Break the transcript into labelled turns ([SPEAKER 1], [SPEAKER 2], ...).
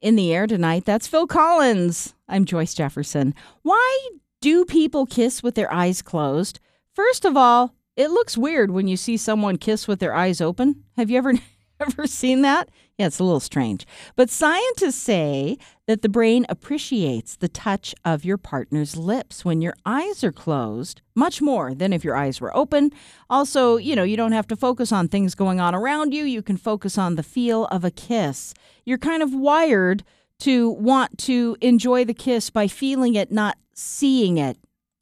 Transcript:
[SPEAKER 1] In the air tonight, that's Phil Collins. I'm Joyce Jefferson. Why do people kiss with their eyes closed? First of all, it looks weird when you see someone kiss with their eyes open. Have you ever seen that? Yeah, it's a little strange. But scientists say that the brain appreciates the touch of your partner's lips when your eyes are closed, much more than if your eyes were open. Also, you don't have to focus on things going on around you. You can focus on the feel of a kiss. You're kind of wired to want to enjoy the kiss by feeling it, not seeing it.